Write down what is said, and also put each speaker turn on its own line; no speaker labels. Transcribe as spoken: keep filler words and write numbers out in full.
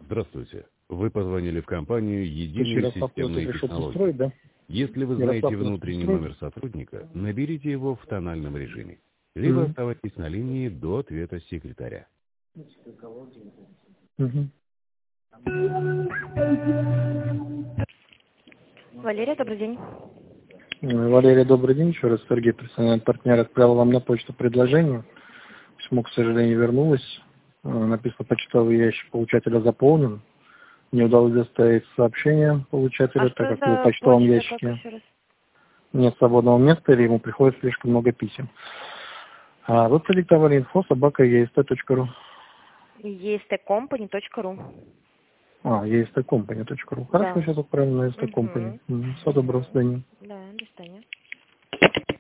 Здравствуйте. Вы позвонили в компанию «Единые
Ярослав
системные
решил
технологии».
устроить, да?
Если вы
Ярослав
знаете
нас
внутренний
устроит?
номер сотрудника, наберите его в тональном режиме. Либо
Мгм.
оставайтесь на линии до ответа секретаря.
Мгм.
Валерия, добрый день.
Э, Валерия, добрый день. Еще раз Сергей, персональный партнер, отправил вам на почту предложение. Письмо, к сожалению, вернулось. Э, Написано, почтовый ящик получателя заполнен. Не удалось доставить сообщение получателя,
А
так
что
как в его
за
почтовом
почта, как
ящике
еще раз?
нет свободного места, или ему приходится слишком много писем. А вы продиктовали инфо собака естcompany.ру.
естcompany.ру.
А, естcompany.ру. Хорошо,
Да.
сейчас отправим на естcompany.
Угу.
Всего доброго, до свидания.
Да, до свидания.